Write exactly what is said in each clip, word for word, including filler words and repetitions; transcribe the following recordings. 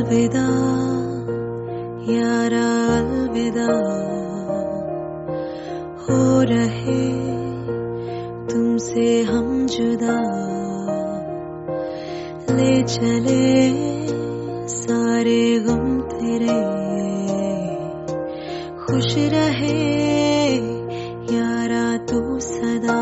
अलविदा यारा अलविदा, हो रहे तुमसे हम जुदा, ले चले सारे गम तेरे, खुश रहे यारा तू सदा।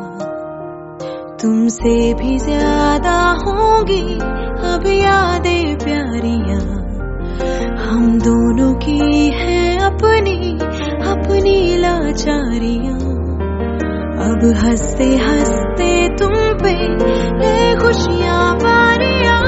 तुमसे भी ज्यादा होंगी अब यादें प्यारियां, हम दोनों की है अपनी अपनी लाचारियां। अब हंसते हंसते तुम पे ले खुशियां बारियां।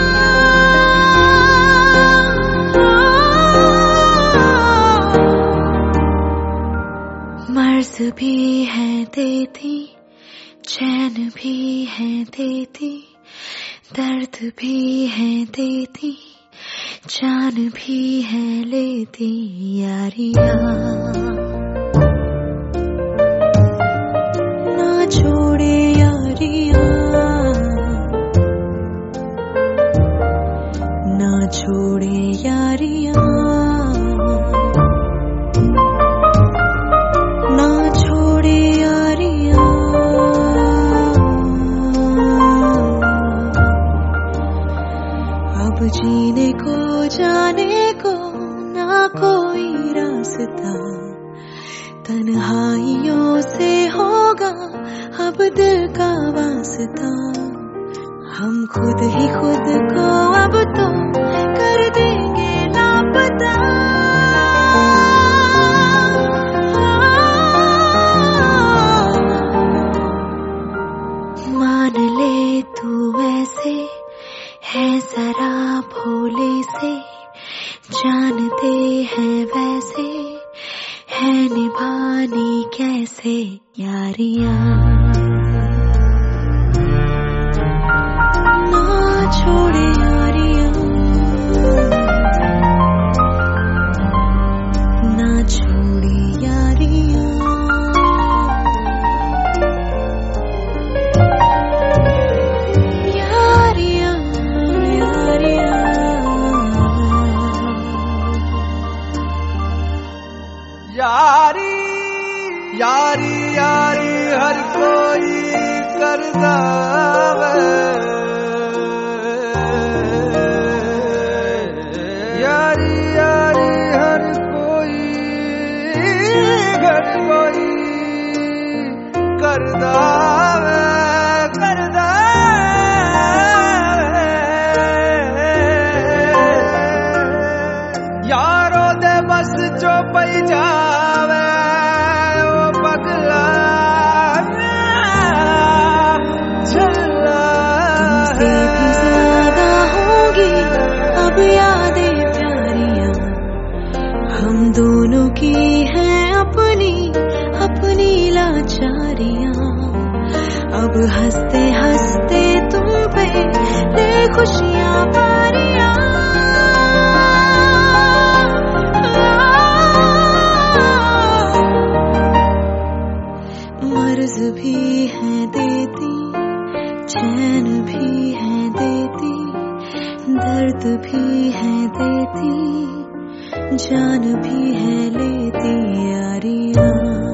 मर्ज भी है देती, चैन भी है देती, दर्द भी है देती, जान भी है लेती यारियां। ना छोड़े यारियां, ना छोड़े यारियां, ना छोड़े यारियां। अब जीने को जाने को ना कोई रास्ता, तन्हाइयों से होगा अब दिल का वास्ता। हम खुद ही खुद को अब तो कर देंगे लापता। मान ले तू ऐसे है जरा भोले से, जानते हैं वैसे है निभानी कैसे यारियां। ना छोड़े यारियां, ना छोड़े यारियां। यारियां यारियां, यारी यारी यारी हर कोई करदा वे, यारी यारी हर कोई हर कोई करदा वे, करदा वे। यारो दे बस जो पई जावे वो पगला चला। तुमसे भी ज्यादा होगी अब यादें प्यारियां, हम दोनों की है अपनी अपनी लाचारियां। अब हंसते हंसते तुम पे ले खुशियां बारियां। मर्ज भी है देती, चैन भी है देती, दर्द भी है देती, जान भी है लेती यारियां।